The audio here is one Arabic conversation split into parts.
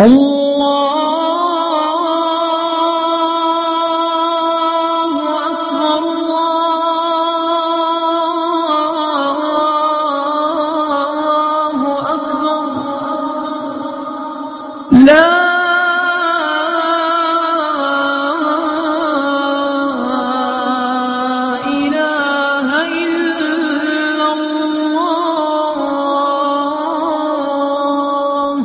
الله أكبر الله أكبر لا إله إلا الله.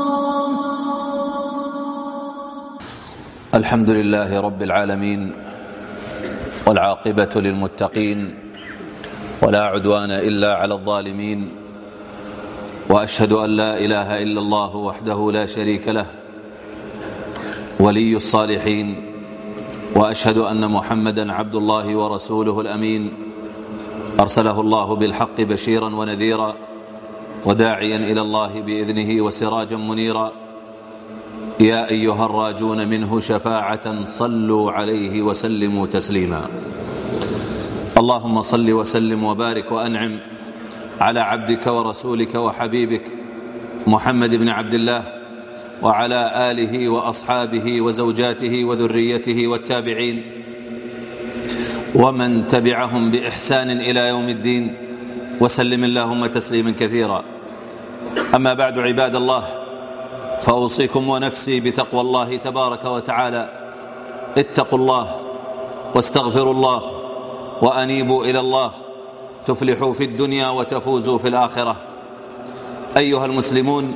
الحمد لله رب العالمين، والعاقبة للمتقين، ولا عدوان إلا على الظالمين، وأشهد أن لا إله إلا الله وحده لا شريك له ولي الصالحين، وأشهد أن محمدا عبد الله ورسوله الأمين، أرسله الله بالحق بشيرا ونذيرا وداعيا إلى الله بإذنه وسراجا منيرا. يا أيها الراجون منه شفاعة صلوا عليه وسلموا تسليما. اللهم صل وسلم وبارك وأنعم على عبدك ورسولك وحبيبك محمد بن عبد الله، وعلى آله وأصحابه وزوجاته وذريته والتابعين ومن تبعهم بإحسان إلى يوم الدين، وسلم اللهم تسليما كثيرا. أما بعد، عباد الله، فأوصيكم ونفسي بتقوى الله تبارك وتعالى. اتقوا الله واستغفروا الله وأنيبوا إلى الله تفلحوا في الدنيا وتفوزوا في الآخرة. أيها المسلمون،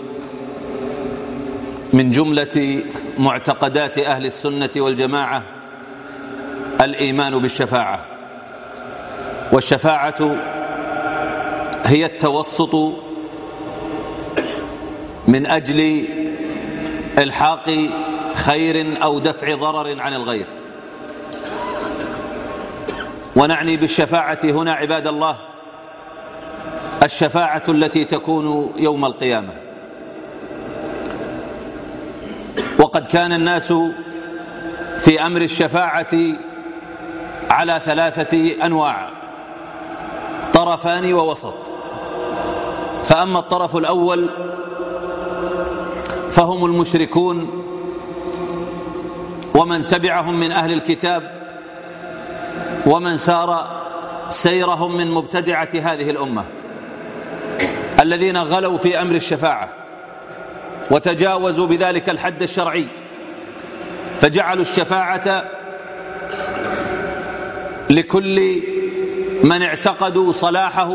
من جملة معتقدات أهل السنة والجماعة الإيمان بالشفاعة، والشفاعة هي التوسط من أجل إلحاق خير أو دفع ضرر عن الغير. ونعني بالشفاعة هنا عباد الله الشفاعة التي تكون يوم القيامة. وقد كان الناس في أمر الشفاعة على 3 أنواع: طرفان ووسط. فأما الطرف الأول فهم المشركون ومن تبعهم من أهل الكتاب ومن سار سيرهم من مبتدعة هذه الأمة، الذين غلوا في أمر الشفاعة وتجاوزوا بذلك الحد الشرعي، فجعلوا الشفاعة لكل من اعتقدوا صلاحه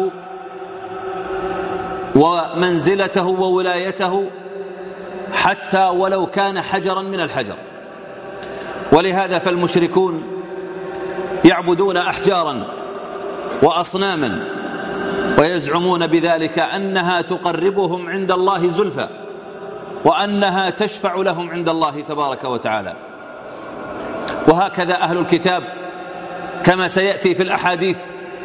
ومنزلته وولايته، حتى ولو كان حجرا من الحجر. ولهذا فالمشركون يعبدون أحجارا وأصناما، ويزعمون بذلك أنها تقربهم عند الله زلفى، وأنها تشفع لهم عند الله تبارك وتعالى. وهكذا أهل الكتاب كما سيأتي في الأحاديث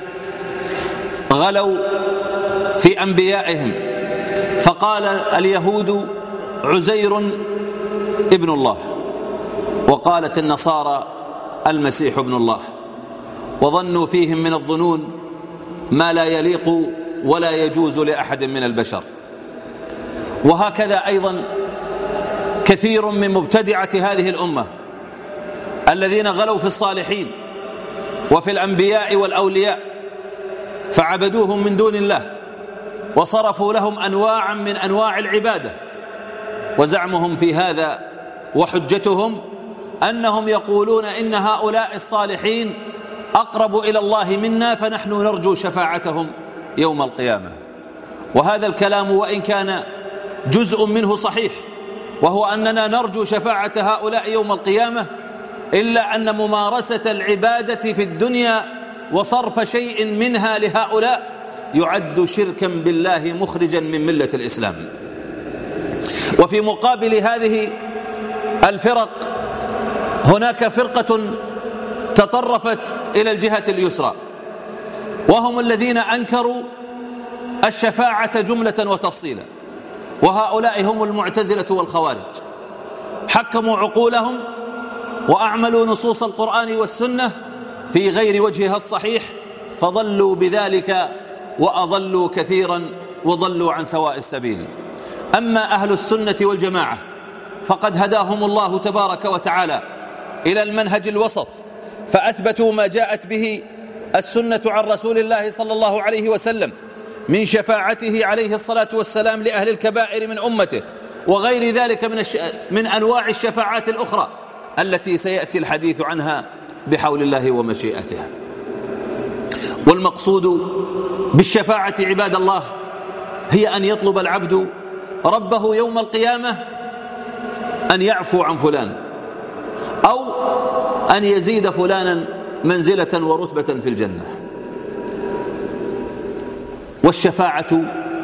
غلوا في أنبيائهم، فقال اليهود عزير ابن الله، وقالت النصارى المسيح ابن الله، وظنوا فيهم من الظنون ما لا يليق ولا يجوز لأحد من البشر. وهكذا أيضا كثير من مبتدعة هذه الأمة الذين غلوا في الصالحين وفي الأنبياء والأولياء، فعبدوهم من دون الله وصرفوا لهم أنواعا من أنواع العبادة، وزعمهم في هذا وحجتهم أنهم يقولون إن هؤلاء الصالحين أقرب إلى الله منا، فنحن نرجو شفاعتهم يوم القيامة. وهذا الكلام وإن كان جزء منه صحيح، وهو أننا نرجو شفاعة هؤلاء يوم القيامة، إلا أن ممارسة العبادة في الدنيا وصرف شيء منها لهؤلاء يعد شركا بالله مخرجا من ملة الإسلام. وفي مقابل هذه الفرق هناك فرقة تطرفت إلى الجهة اليسرى، وهم الذين أنكروا الشفاعة جملة وتفصيلا، وهؤلاء هم المعتزلة والخوارج. حكموا عقولهم وأعملوا نصوص القرآن والسنة في غير وجهها الصحيح، فضلوا بذلك وأضلوا كثيرا وضلوا عن سواء السبيل. أما أهل السنة والجماعة فقد هداهم الله تبارك وتعالى إلى المنهج الوسط، فأثبتوا ما جاءت به السنة عن رسول الله صلى الله عليه وسلم من شفاعته عليه الصلاة والسلام لأهل الكبائر من أمته، وغير ذلك من أنواع الشفاعات الأخرى التي سيأتي الحديث عنها بحول الله ومشيئته. والمقصود بالشفاعة عباد الله هي أن يطلب العبد ربه يوم القيامة أن يعفو عن فلان، أو أن يزيد فلانا منزلة ورتبة في الجنة. والشفاعة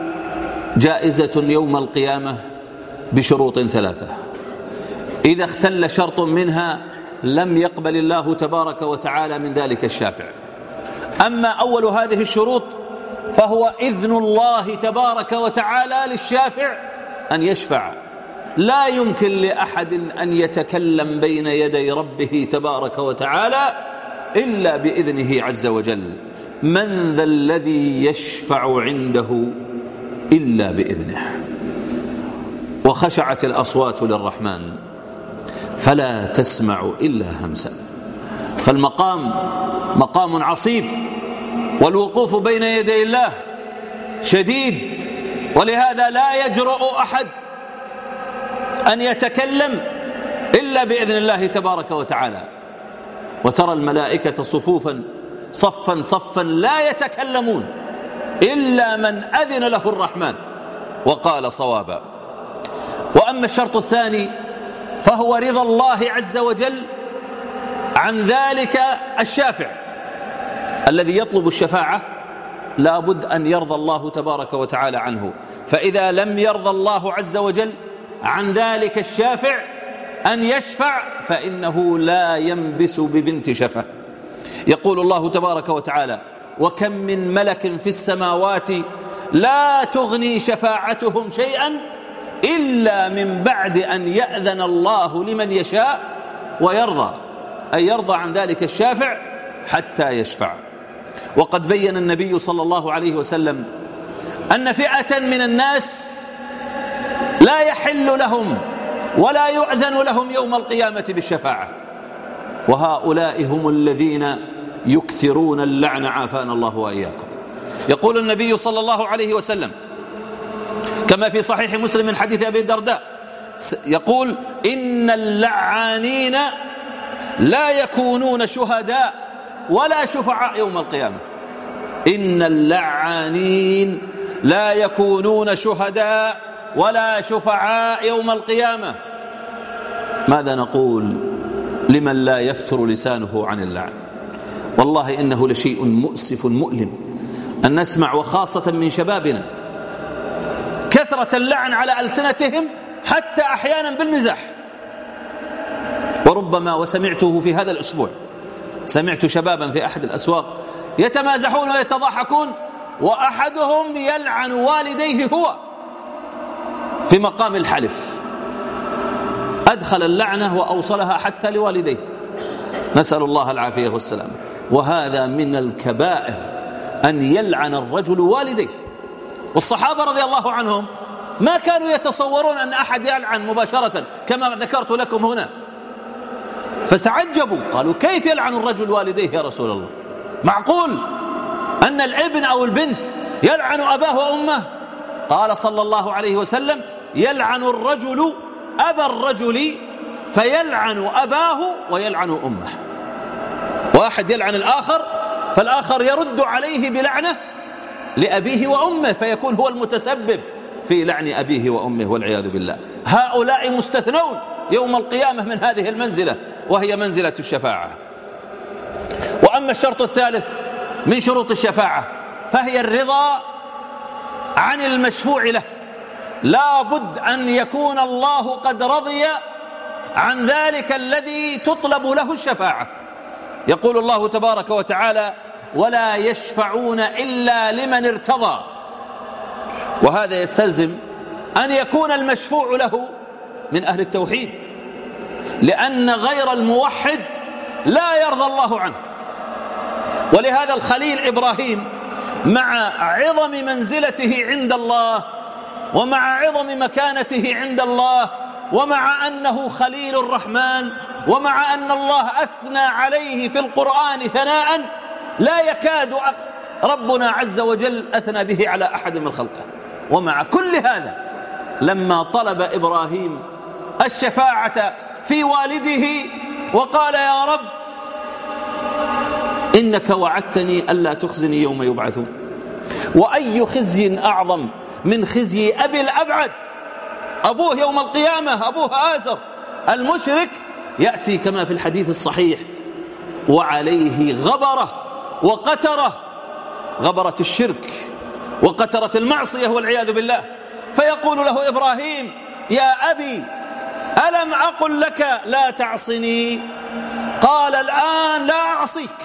جائزة يوم القيامة بشروط ثلاثة، إذا اختل شرط منها لم يقبل الله تبارك وتعالى من ذلك الشافع. أما أول هذه الشروط فهو إذن الله تبارك وتعالى للشافع أن يشفع. لا يمكن لأحد أن يتكلم بين يدي ربه تبارك وتعالى إلا بإذنه عز وجل. من ذا الذي يشفع عنده إلا بإذنه. وخشعت الأصوات للرحمن فلا تسمع إلا همسا. فالمقام مقام عصيب، والوقوف بين يدي الله شديد، ولهذا لا يجرؤ أحد أن يتكلم إلا بإذن الله تبارك وتعالى. وترى الملائكة صفوفا صفا صفا لا يتكلمون إلا من أذن له الرحمن وقال صوابا. وأما الشرط الثاني فهو رضا الله عز وجل عن ذلك الشافع الذي يطلب الشفاعة. لا بد أن يرضى الله تبارك وتعالى عنه، فإذا لم يرضى الله عز وجل عن ذلك الشافع أن يشفع فإنه لا ينبس ببنت شفة. يقول الله تبارك وتعالى: وكم من ملك في السماوات لا تغني شفاعتهم شيئا إلا من بعد أن يأذن الله لمن يشاء ويرضى، أي يرضى عن ذلك الشافع حتى يشفع. وقد بين النبي صلى الله عليه وسلم أن فئة من الناس لا يحل لهم ولا يؤذن لهم يوم القيامة بالشفاعة، وهؤلاء هم الذين يكثرون اللعن عافانا الله وإياكم. يقول النبي صلى الله عليه وسلم كما في صحيح مسلم من حديث أبي الدرداء، يقول: إن اللعانين لا يكونون شهداء ولا شفعاء يوم القيامة. إن اللعانين لا يكونون شهداء ولا شفعاء يوم القيامة. ماذا نقول لمن لا يفتر لسانه عن اللعن؟ والله إنه لشيء مؤسف مؤلم أن نسمع، وخاصة من شبابنا، كثرة اللعن على ألسنتهم حتى أحيانا بالمزاح. وربما وسمعته في هذا الأسبوع، سمعت شبابا في أحد الأسواق يتمازحون ويتضاحكون، وأحدهم يلعن والديه هو في مقام الحلف، أدخل اللعنة وأوصلها حتى لوالديه، نسأل الله العافية والسلام. وهذا من الكبائر أن يلعن الرجل والديه. والصحابة رضي الله عنهم ما كانوا يتصورون أن أحد يلعن مباشرة كما ذكرت لكم هنا، فاستعجبوا، قالوا: كيف يلعن الرجل والديه يا رسول الله؟ معقول أن الابن أو البنت يلعن أباه وأمه؟ قال صلى الله عليه وسلم: يلعن الرجل أبا الرجل فيلعن أباه ويلعن أمه. واحد يلعن الآخر فالآخر يرد عليه بلعنة لأبيه وأمه، فيكون هو المتسبب في لعن أبيه وأمه والعياذ بالله. هؤلاء مستثنون يوم القيامة من هذه المنزلة، وهي منزلة الشفاعة. وأما الشرط الثالث من شروط الشفاعة فهي الرضا عن المشفوع له. لا بد أن يكون الله قد رضي عن ذلك الذي تطلب له الشفاعة. يقول الله تبارك وتعالى: ولا يشفعون إلا لمن ارتضى. وهذا يستلزم أن يكون المشفوع له من أهل التوحيد، لأن غير الموحد لا يرضى الله عنه. ولهذا الخليل إبراهيم مع عظم منزلته عند الله ومع عظم مكانته عند الله ومع أنه خليل الرحمن، ومع أن الله أثنى عليه في القرآن ثناء لا يكاد ربنا عز وجل أثنى به على أحد من خلقه. ومع كل هذا لما طلب إبراهيم الشفاعة في والده وقال يا رب إنك وعدتني ألا تخزني يوم يبعثون، وأي خزي أعظم من خزي أبي الأبعد، أبوه يوم القيامة، أبوه آزر المشرك يأتي كما في الحديث الصحيح وعليه غبرة وقترة، غبرة الشرك وقترة المعصية والعياذ بالله، فيقول له إبراهيم يا أبي ألم أقل لك لا تعصني؟ قال الآن لا أعصيك.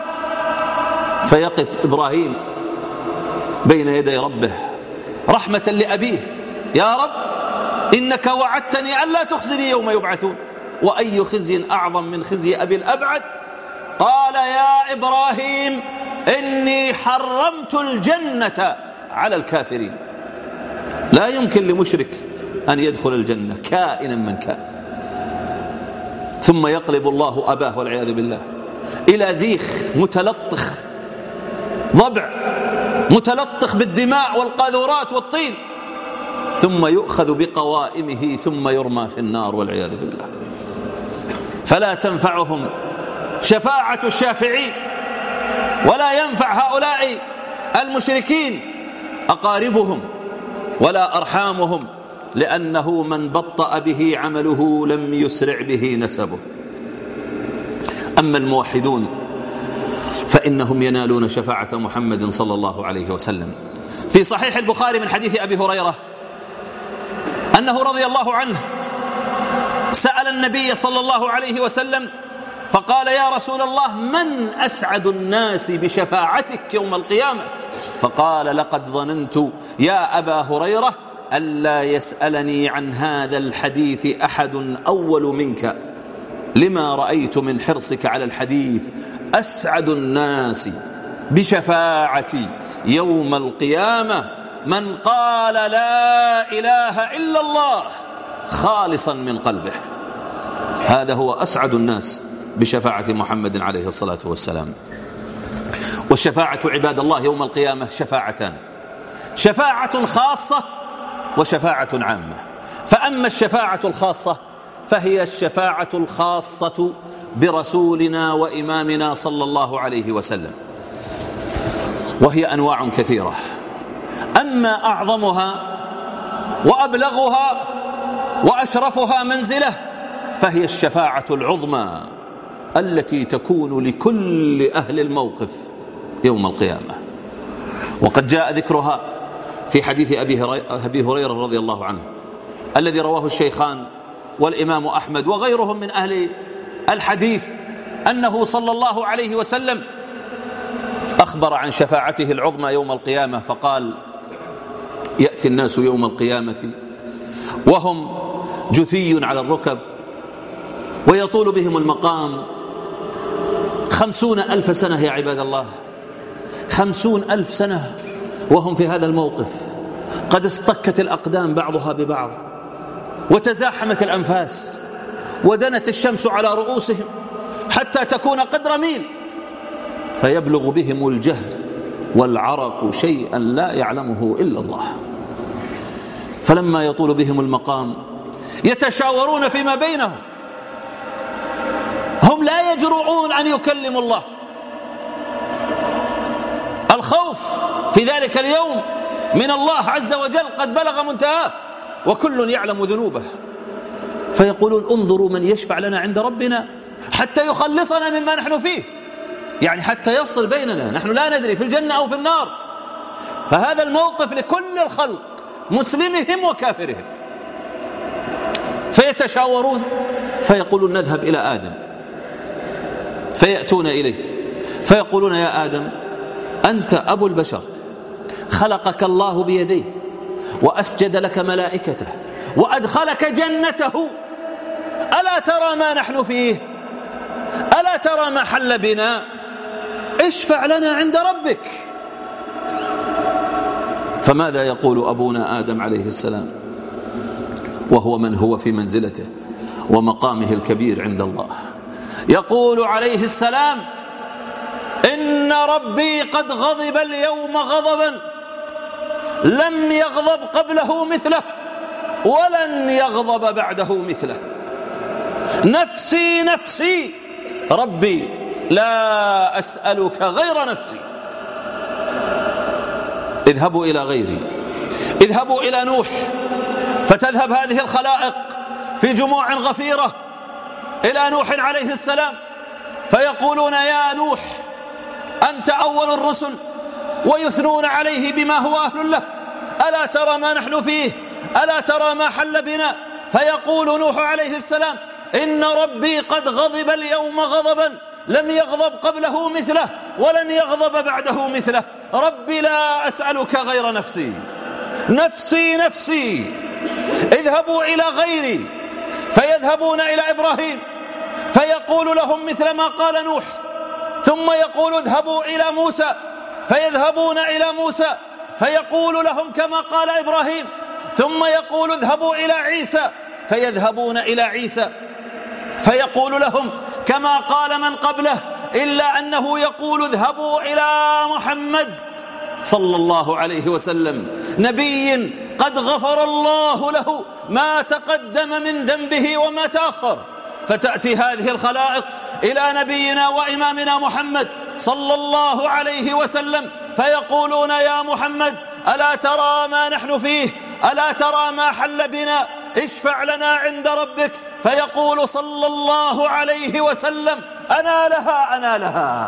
فيقف إبراهيم بين يدي ربه رحمة لأبيه، يا رب إنك وعدتني ألا تخزني يوم يبعثون، وأي خزي أعظم من خزي أبي الأبعد؟ قال يا إبراهيم إني حرمت الجنة على الكافرين. لا يمكن لمشرك أن يدخل الجنة كائنا من كان. ثم يقلب الله أباه والعياذ بالله إلى ذيخ متلطخ، ضبع متلطخ بالدماء والقاذورات والطين، ثم يؤخذ بقوائمه ثم يرمى في النار والعياذ بالله. فلا تنفعهم شفاعة الشافعين، ولا ينفع هؤلاء المشركين أقاربهم ولا أرحامهم، لأنه من بطأ به عمله لم يسرع به نسبه. أما الموحدون فإنهم ينالون شفاعة محمد صلى الله عليه وسلم. في صحيح البخاري من حديث أبي هريرة أنه رضي الله عنه سأل النبي صلى الله عليه وسلم فقال يا رسول الله من أسعد الناس بشفاعتك يوم القيامة؟ فقال لقد ظننت يا أبا هريرة ألا يسألني عن هذا الحديث أحد أول منك، لما رأيت من حرصك على الحديث. أسعد الناس بشفاعتي يوم القيامة من قال لا إله إلا الله خالصا من قلبه. هذا هو أسعد الناس بشفاعة محمد عليه الصلاة والسلام. والشفاعة عباد الله يوم القيامة شفاعتان، شفاعة خاصة وشفاعة عامة. فأما الشفاعة الخاصة فهي الشفاعة الخاصة برسولنا وإمامنا صلى الله عليه وسلم، وهي أنواع كثيرة. أما أعظمها وأبلغها وأشرفها منزلة فهي الشفاعة العظمى التي تكون لكل أهل الموقف يوم القيامة. وقد جاء ذكرها في حديث أبي هريرة رضي الله عنه الذي رواه الشيخان والإمام أحمد وغيرهم من أهل الحديث، أنه صلى الله عليه وسلم أخبر عن شفاعته العظمى يوم القيامة فقال يأتي الناس يوم القيامة وهم جثي على الركب ويطول بهم المقام 50,000 سنة يا عباد الله، 50,000 سنة وهم في هذا الموقف، قد اصطكت الأقدام بعضها ببعض وتزاحمت الأنفاس ودنت الشمس على رؤوسهم حتى تكون قدر ميل، فيبلغ بهم الجهد والعرق شيئا لا يعلمه إلا الله. فلما يطول بهم المقام يتشاورون فيما بينهم، هم لا يجرؤون أن يكلموا الله. الخوف في ذلك اليوم من الله عز وجل قد بلغ منتهاه، وكل يعلم ذنوبه، فيقولون انظروا من يشفع لنا عند ربنا حتى يخلصنا مما نحن فيه، يعني حتى يفصل بيننا، نحن لا ندري في الجنة أو في النار. فهذا الموقف لكل الخلق مسلمهم وكافرهم. فيتشاورون فيقولون نذهب إلى آدم، فيأتون إليه فيقولون يا آدم أنت أبو البشر، خلقك الله بيديه وأسجد لك ملائكته وأدخلك جنته، ألا ترى ما نحن فيه؟ ألا ترى ما حل بنا؟ اشفع لنا عند ربك. فماذا يقول أبونا آدم عليه السلام؟ وهو من هو في منزلته ومقامه الكبير عند الله. يقول عليه السلام: إن ربي قد غضب اليوم غضبا لم يغضب قبله مثله ولن يغضب بعده مثله. نفسي نفسي ربي لا أسألك غير نفسي. اذهبوا إلى غيري، اذهبوا إلى نوح، فتذهب هذه الخلائق في جموع غفيرة إلى نوح عليه السلام، فيقولون: يا نوح أنت أول الرسل، ويثنون عليه بما هو أهل له، ألا ترى ما نحن فيه، ألا ترى ما حل بنا؟ فيقول نوح عليه السلام: إن ربي قد غضب اليوم غضبا لم يغضب قبله مثله ولن يغضب بعده مثله. ربي لا أسألك غير نفسي، نفسي نفسي. اذهبوا إلى غيري، فيذهبون إلى إبراهيم فيقول لهم مثل ما قال نوح، ثم يقول: اذهبوا إلى موسى، فيذهبون إلى موسى فيقول لهم كما قال إبراهيم، ثم يقول: اذهبوا إلى عيسى، فيذهبون إلى عيسى فيقول لهم كما قال من قبله، إلا أنه يقول: اذهبوا إلى محمد صلى الله عليه وسلم، نبي قد غفر الله له ما تقدم من ذنبه وما تأخر. فتأتي هذه الخلائق إلى نبينا وإمامنا محمد صلى الله عليه وسلم فيقولون: يا محمد ألا ترى ما نحن فيه، ألا ترى ما حل بنا، اشفع لنا عند ربك. فيقول صلى الله عليه وسلم: أنا لها أنا لها.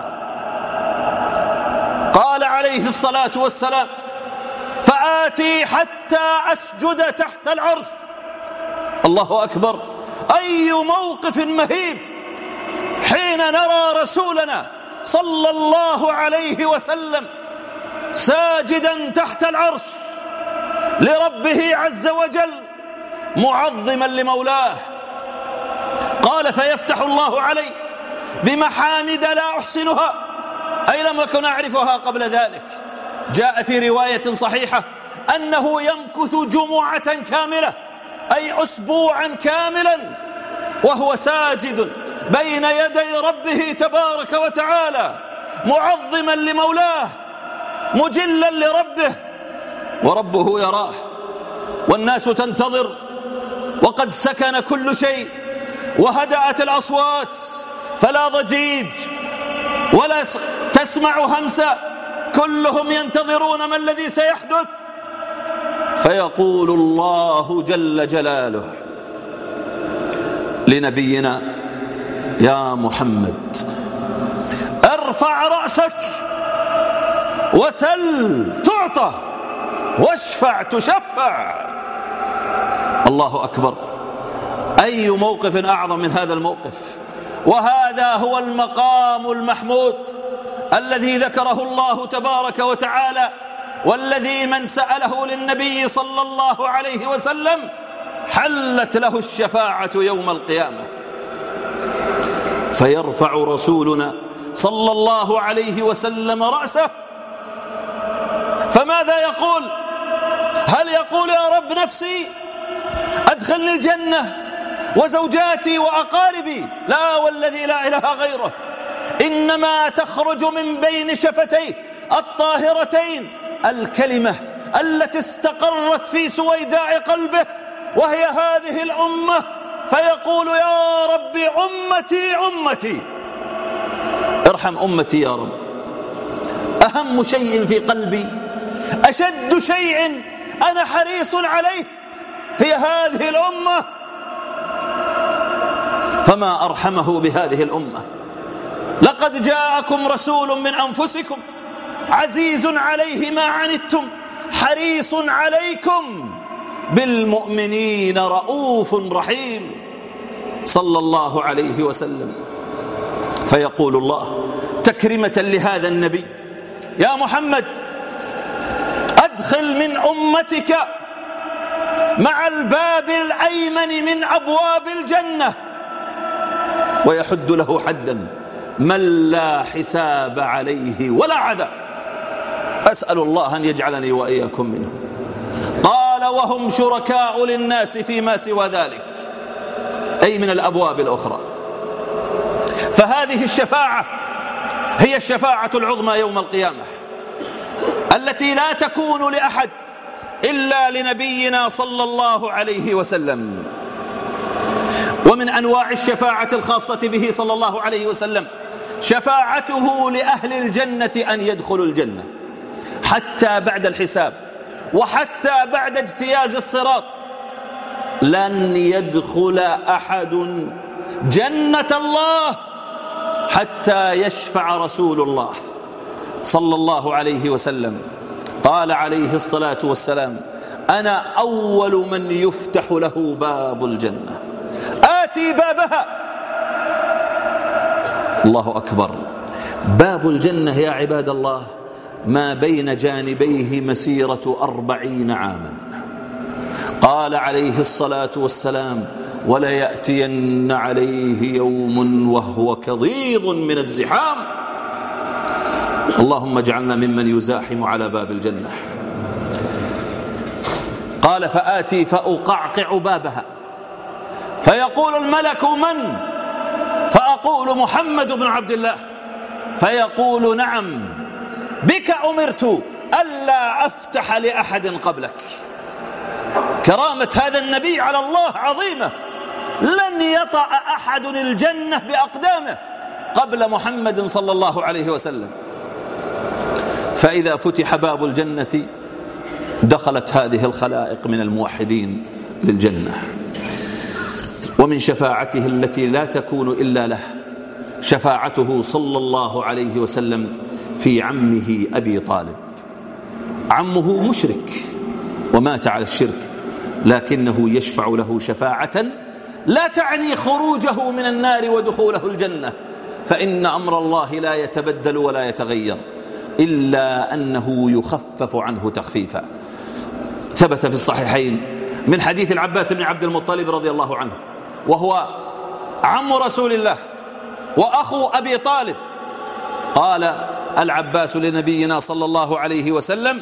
قال عليه الصلاة والسلام: فآتي حتى أسجد تحت العرش. الله أكبر! أي موقف مهيب حين نرى رسولنا صلى الله عليه وسلم ساجدا تحت العرش لربه عز وجل معظما لمولاه. قال: فيفتح الله علي بمحامد لا أحسنها، أي لم أكن أعرفها قبل ذلك. جاء في رواية صحيحة أنه يمكث جمعة كاملة، أي أسبوعا كاملا، وهو ساجد بين يدي ربه تبارك وتعالى معظما لمولاه مجلا لربه، وربه يراه والناس تنتظر، وقد سكن كل شيء وهدأت الأصوات، فلا ضجيج ولا تسمع همسا، كلهم ينتظرون ما الذي سيحدث. فيقول الله جل جلاله لنبينا: يا محمد ارفع رأسك وسل تعطى واشفع تشفع. الله أكبر! أي موقف أعظم من هذا الموقف؟ وهذا هو المقام المحمود الذي ذكره الله تبارك وتعالى، والذي من سأله للنبي صلى الله عليه وسلم حلت له الشفاعة يوم القيامة. فيرفع رسولنا صلى الله عليه وسلم رأسه، فماذا يقول؟ هل يقول: يا رب نفسي أدخلني الجنة وزوجاتي وأقاربي؟ لا، والذي لا إله غيره، إنما تخرج من بين شفتيه الطاهرتين الكلمة التي استقرت في سويداء قلبه، وهي هذه الأمة، فيقول: يا رب أمتي أمتي، ارحم أمتي يا رب. أهم شيء في قلبي، أشد شيء أنا حريص عليه، هي هذه الأمة، فما أرحمه بهذه الأمة. لقد جاءكم رسول من أنفسكم عزيز عليه ما عنتم حريص عليكم بالمؤمنين رؤوف رحيم، صلى الله عليه وسلم. فيقول الله تكرمة لهذا النبي: يا محمد أدخل من أمتك مع الباب الأيمن من أبواب الجنة، ويحد له حدا من لا حساب عليه ولا عذاب. أسأل الله أن يجعلني وإياكم منه. قال قال وهم شركاء للناس فيما سوى ذلك، أي من الأبواب الأخرى. فهذه الشفاعة هي الشفاعة العظمى يوم القيامة، التي لا تكون لأحد إلا لنبينا صلى الله عليه وسلم. ومن أنواع الشفاعة الخاصة به صلى الله عليه وسلم شفاعته لأهل الجنة أن يدخلوا الجنة حتى بعد الحساب وحتى بعد اجتياز الصراط. لن يدخل أحد جنة الله حتى يشفع رسول الله صلى الله عليه وسلم. قال عليه الصلاة والسلام: أنا أول من يفتح له باب الجنة، آتي بابها. الله أكبر. باب الجنة يا عباد الله ما بين جانبيه مسيرة 40 عاما. قال عليه الصلاة والسلام: وليأتين عليه يوم وهو كظيظ من الزحام. اللهم اجعلنا ممن يزاحم على باب الجنة. قال: فآتي فأقعقع بابها فيقول الملك: من؟ فأقول: محمد بن عبد الله. فيقول: نعم، بك أمرت ألا أفتح لأحد قبلك. كرامة هذا النبي على الله عظيمة، لن يطأ أحد الجنة بأقدامه قبل محمد صلى الله عليه وسلم. فإذا فتح باب الجنة دخلت هذه الخلائق من الموحدين للجنة. ومن شفاعته التي لا تكون إلا له شفاعته صلى الله عليه وسلم في عمه أبي طالب. عمه مشرك ومات على الشرك، لكنه يشفع له شفاعة لا تعني خروجه من النار ودخوله الجنة، فإن أمر الله لا يتبدل ولا يتغير إلا أنه يخفف عنه تخفيفا. ثبت في الصحيحين من حديث العباس بن عبد المطلب رضي الله عنه، وهو عم رسول الله وأخو أبي طالب. قال العباس لنبينا صلى الله عليه وسلم: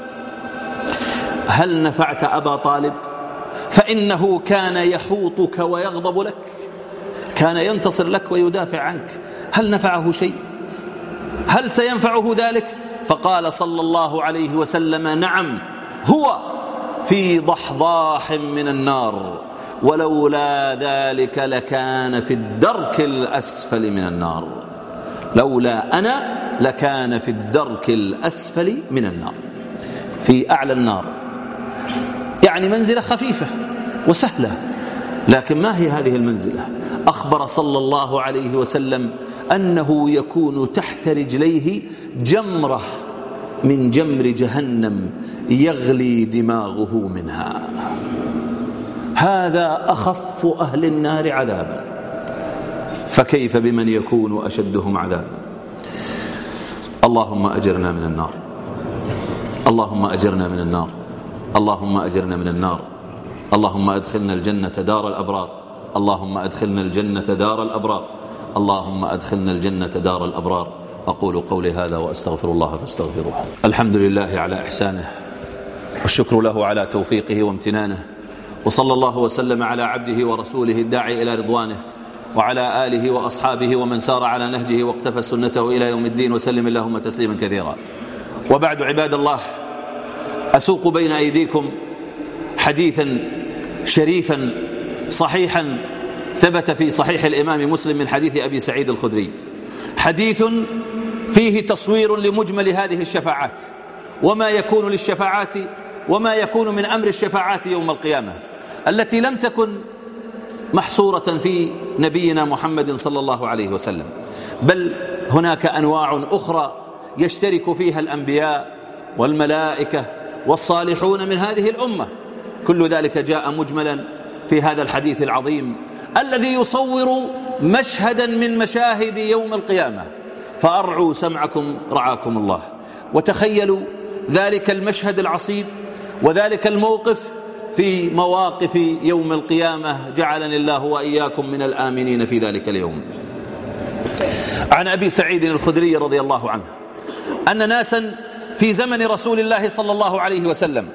هل نفعت أبا طالب؟ فإنه كان يحوطك ويغضب لك، كان ينتصر لك ويدافع عنك، هل نفعه شيء؟ هل سينفعه ذلك؟ فقال صلى الله عليه وسلم: نعم، هو في ضحضاح من النار، ولولا ذلك لكان في الدرك الأسفل من النار. لولا أنا لكان في الدرك الأسفل من النار، في أعلى النار. يعني منزلة خفيفة وسهلة، لكن ما هي هذه المنزلة؟ أخبر صلى الله عليه وسلم أنه يكون تحت رجليه جمرة من جمر جهنم يغلي دماغه منها. هذا أخف أهل النار عذابا، فكيف بمن يكون أشدهم عذابا؟ اللهم أجرنا من النار، اللهم أجرنا من النار، اللهم أجرنا من النار. اللهم أدخلنا الجنة دار الأبرار، اللهم أدخلنا الجنة دار الأبرار، اللهم أدخلنا الجنة دار الأبرار. أقول قولي هذا وأستغفر الله فاستغفروه. الحمد لله على إحسانه، والشكر له على توفيقه وامتنانه، وصلى الله وسلم على عبده ورسوله الداعي إلى رضوانه وعلى آله وأصحابه ومن سار على نهجه واقتفى سنته إلى يوم الدين، وسلم اللهم تسليما كثيرا. وبعد، عباد الله، أسوق بين أيديكم حديثا شريفا صحيحا ثبت في صحيح الإمام مسلم من حديث أبي سعيد الخدري، حديث فيه تصوير لمجمل هذه الشفاعات وما يكون للشفاعات وما يكون من أمر الشفاعات يوم القيامة، التي لم تكن محصورة في نبينا محمد صلى الله عليه وسلم، بل هناك أنواع أخرى يشترك فيها الأنبياء والملائكة والصالحون من هذه الأمة. كل ذلك جاء مجملا في هذا الحديث العظيم الذي يصور مشهدا من مشاهد يوم القيامة. فأرعوا سمعكم رعاكم الله، وتخيلوا ذلك المشهد العصيب وذلك الموقف في مواقف يوم القيامة، جعلني الله وإياكم من الآمنين في ذلك اليوم. عن أبي سعيد الخدري رضي الله عنه أن ناسا في زمن رسول الله صلى الله عليه وسلم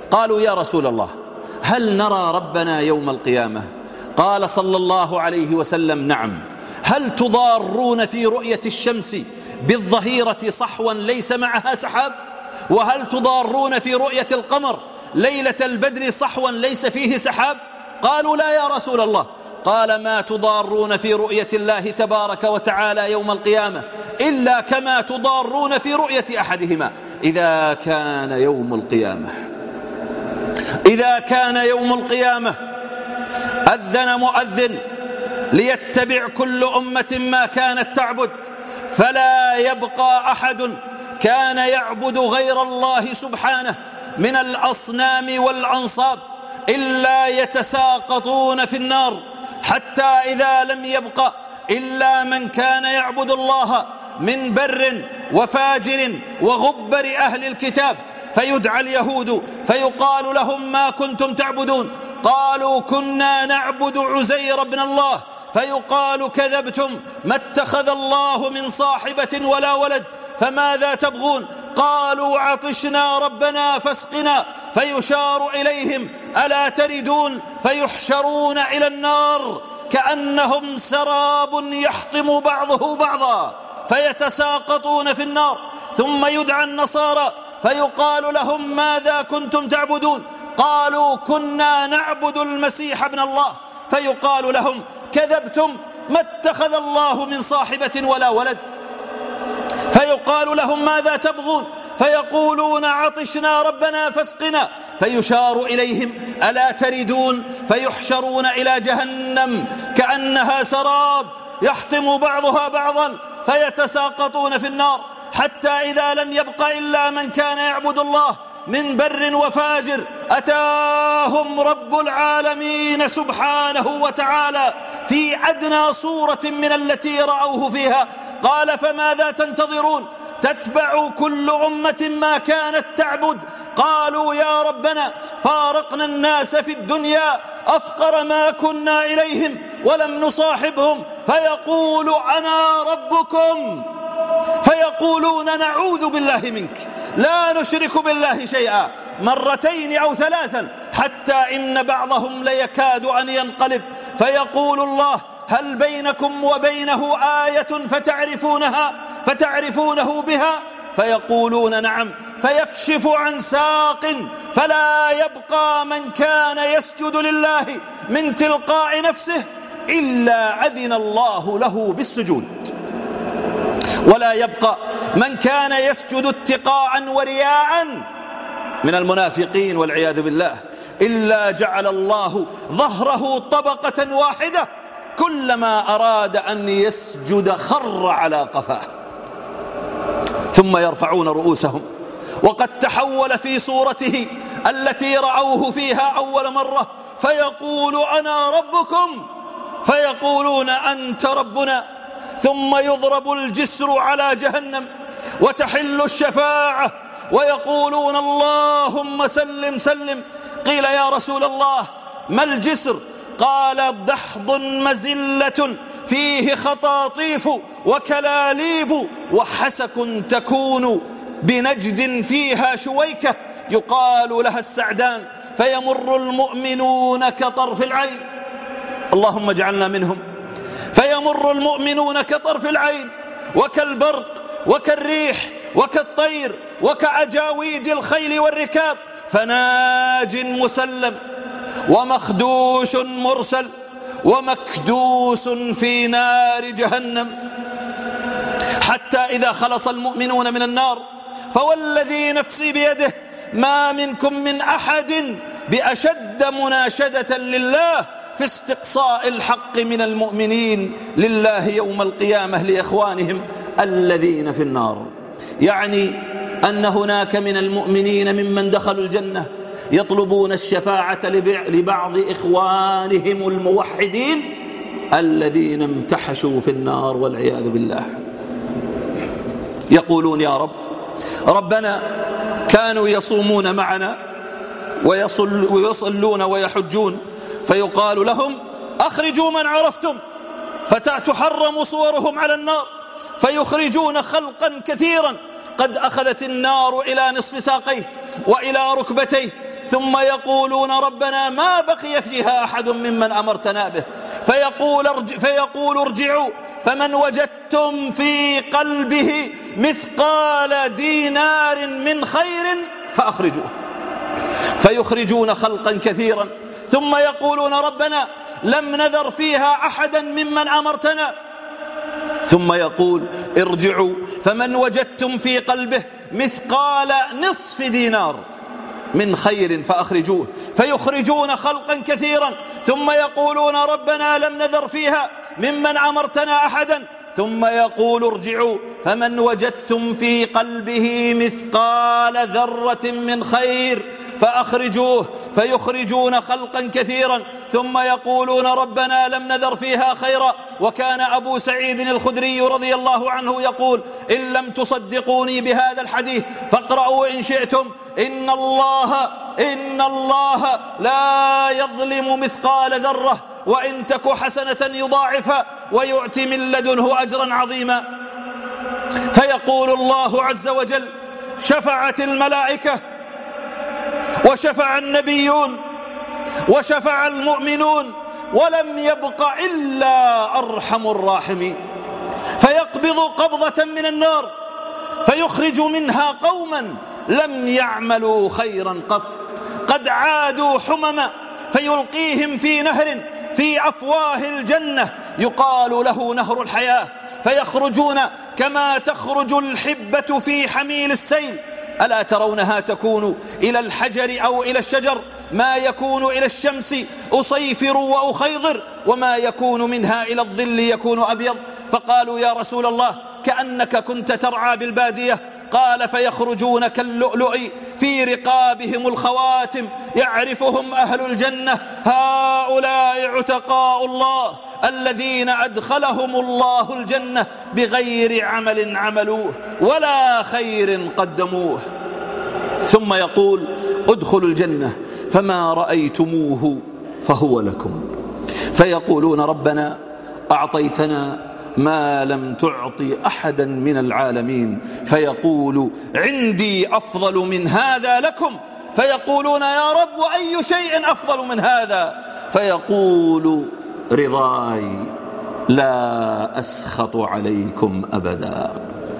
قالوا يا رسول الله هل نرى ربنا يوم القيامة؟ قال صلى الله عليه وسلم نعم. هل تضارون في رؤية الشمس بالظهيرة صحوا ليس معها سحاب؟ وهل تضارون في رؤية القمر ليلة البدر صحوا ليس فيه سحاب؟ قالوا لا يا رسول الله. قال ما تضارون في رؤية الله تبارك وتعالى يوم القيامة إلا كما تضارون في رؤية أحدهما إذا كان يوم القيامة. إذا كان يوم القيامة أذن مؤذن ليتبع كل أمة ما كانت تعبد، فلا يبقى أحد كان يعبد غير الله سبحانه من الأصنام والأنصاب إلا يتساقطون في النار، حتى إذا لم يبق إلا من كان يعبد الله من بر وفاجر وغبر أهل الكتاب، فيدعى اليهود فيقال لهم ما كنتم تعبدون؟ قالوا كنا نعبد عزير بن الله، فيقال كذبتم، ما اتخذ الله من صاحبة ولا ولد، فماذا تبغون؟ قالوا عطشنا ربنا فاسقنا، فيشار إليهم ألا تردون، فيحشرون إلى النار كأنهم سراب يحطم بعضه بعضا فيتساقطون في النار. ثم يدعى النصارى فيقال لهم ماذا كنتم تعبدون؟ قالوا كنا نعبد المسيح ابن الله، فيقال لهم كذبتم، ما اتخذ الله من صاحبة ولا ولد. فيقال لهم ماذا تبغون؟ فيقولون عطشنا ربنا فاسقنا، فيشار إليهم ألا تردون، فيحشرون إلى جهنم كأنها سراب يحطم بعضها بعضا فيتساقطون في النار، حتى إذا لم يبق إلا من كان يعبد الله من بر وفاجر أتاهم رب العالمين سبحانه وتعالى في أدنى صورة من التي رأوه فيها. قال فماذا تنتظرون؟ تتبع كل أمة ما كانت تعبد. قالوا يا ربنا فارقنا الناس في الدنيا أفقر ما كنا إليهم ولم نصاحبهم، فيقول أنا ربكم، فيقولون نعوذ بالله منك، لا نشرك بالله شيئا، مرتين أو ثلاثا، حتى إن بعضهم ليكاد أن ينقلب، فيقول الله هل بينكم وبينه آية فتعرفونه بها؟ فيقولون نعم، فيكشف عن ساق فلا يبقى من كان يسجد لله من تلقاء نفسه إلا أذن الله له بالسجود، ولا يبقى من كان يسجد اتقاء ورياء من المنافقين والعياذ بالله إلا جعل الله ظهره طبقة واحدة، كلما أراد أن يسجد خر على قفاه، ثم يرفعون رؤوسهم وقد تحول في صورته التي رأوه فيها أول مرة، فيقول أنا ربكم، فيقولون أنت ربنا، ثم يضرب الجسر على جهنم وتحل الشفاعة ويقولون اللهم سلم سلم. قيل يا رسول الله ما الجسر؟ قال دحض مزلة فيه خطاطيف وكلاليب وحسك تكون بنجد فيها شويكة يقال لها السعدان، فيمر المؤمنون كطرف العين، اللهم اجعلنا منهم، فيمر المؤمنون كطرف العين وكالبرق وكالريح وكالطير وكأجاويد الخيل والركاب، فناج مسلم ومخدوش مرسل ومكدوس في نار جهنم، حتى إذا خلص المؤمنون من النار فوالذي نفسي بيده ما منكم من أحد بأشد مناشدة لله في استقصاء الحق من المؤمنين لله يوم القيامة لإخوانهم الذين في النار. يعني أن هناك من المؤمنين ممن دخلوا الجنة يطلبون الشفاعة لبعض إخوانهم الموحدين الذين امتحشوا في النار والعياذ بالله، يقولون يا رب ربنا كانوا يصومون معنا ويصلون ويحجون، فيقال لهم أخرجوا من عرفتم، فتحرم صورهم على النار، فيخرجون خلقا كثيرا قد أخذت النار إلى نصف ساقيه وإلى ركبتيه، ثم يقولون ربنا ما بقي فيها أحد ممن أمرتنا به فيقول ارجعوا فمن وجدتم في قلبه مثقال دينار من خير فأخرجوه فيخرجون خلقا كثيرا ثم يقولون ربنا لم نذر فيها أحدا ممن أمرتنا ثم يقول ارجعوا فمن وجدتم في قلبه مثقال نصف دينار من خير فأخرجوه فيخرجون خلقا كثيرا ثم يقولون ربنا لم نذر فيها ممن أمرتنا أحدا ثم يقول ارجعوا فمن وجدتم في قلبه مثقال ذرة من خير فأخرجوه فيخرجون خلقا كثيرا ثم يقولون ربنا لم نذر فيها خيرا. وكان أبو سعيد الخدري رضي الله عنه يقول إن لم تصدقوني بهذا الحديث فاقرأوا إن شئتم إن الله لا يظلم مثقال ذرة وإن تك حسنة يضاعفها ويؤتي من لدنه أجرا عظيما. فيقول الله عز وجل شفعت الملائكة وشفع النبيون وشفع المؤمنون ولم يبق إلا أرحم الراحمين فيقبض قبضة من النار فيخرج منها قوما لم يعملوا خيرا قط قد عادوا حمما فيلقيهم في نهر في أفواه الجنة يقال له نهر الحياة فيخرجون كما تخرج الحبة في حميل السيل ألا ترونها تكون إلى الحجر أو إلى الشجر ما يكون إلى الشمس أصيفر وأخيضر وما يكون منها إلى الظل يكون أبيض. فقالوا يا رسول الله كأنك كنت ترعى بالبادية قال فيخرجون كاللؤلؤ في رقابهم الخواتم يعرفهم أهل الجنة هؤلاء عتقاء الله الذين أدخلهم الله الجنة بغير عمل عملوه ولا خير قدموه. ثم يقول ادخلوا الجنة فما رأيتموه فهو لكم فيقولون ربنا أعطيتنا ما لم تعطي أحدا من العالمين فيقول عندي أفضل من هذا لكم فيقولون يا رب وأي شيء أفضل من هذا فيقول رضاي لا أسخط عليكم أبدا.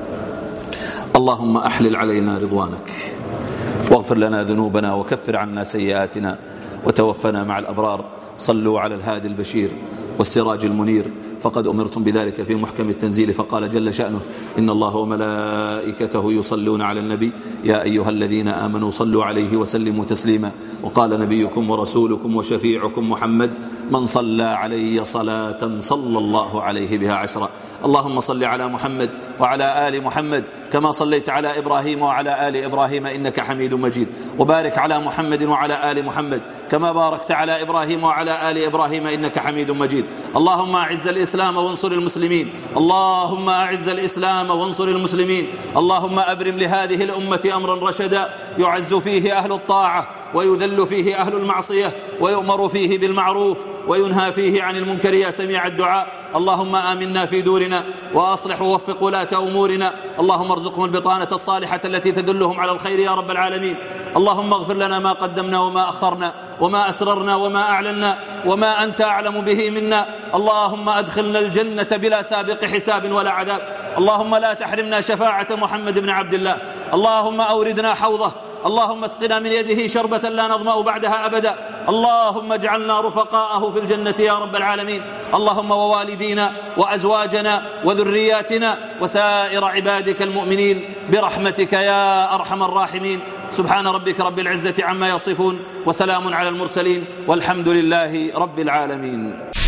اللهم أحلل علينا رضوانك واغفر لنا ذنوبنا وكفر عنا سيئاتنا وتوفنا مع الأبرار. صلوا على الهادي البشير والسراج المنير فقد أمرتم بذلك في محكم التنزيل فقال جل شأنه إن الله وملائكته يصلون على النبي يا أيها الذين آمنوا صلوا عليه وسلموا تسليما. وقال نبيكم ورسولكم وشفيعكم محمد من صلى علي صلاة صلى الله عليه بها 10. اللهم صل على محمد وعلى آل محمد كما صليت على إبراهيم وعلى آل إبراهيم إنك حميد مجيد وبارك على محمد وعلى آل محمد كما باركت على إبراهيم وعلى آل إبراهيم إنك حميد مجيد. اللهم أعز الإسلام وانصر المسلمين اللهم أعز الإسلام وانصر المسلمين. اللهم أبرم لهذه الأمة أمرا رشدا يعز فيه أهل الطاعة ويذل فيه أهل المعصية ويؤمر فيه بالمعروف وينهى فيه عن المنكر يا سميع الدعاء. اللهم آمنا في دورنا وأصلح ووفق ولاة أمورنا. اللهم ارزقهم البطانة الصالحة التي تدلهم على الخير يا رب العالمين. اللهم اغفر لنا ما قدمنا وما أخرنا وما أسررنا وما أعلنا وما أنت أعلم به منا. اللهم أدخلنا الجنة بلا سابق حساب ولا عذاب. اللهم لا تحرمنا شفاعة محمد بن عبد الله. اللهم أوردنا حوضه. اللهم اسقنا من يده شربة لا نظمأ بعدها أبدا. اللهم اجعلنا رفقاءه في الجنة يا رب العالمين. اللهم ووالدينا وأزواجنا وذرياتنا وسائر عبادك المؤمنين برحمتك يا أرحم الراحمين. سبحان ربك رب العزة عما يصفون وسلام على المرسلين والحمد لله رب العالمين.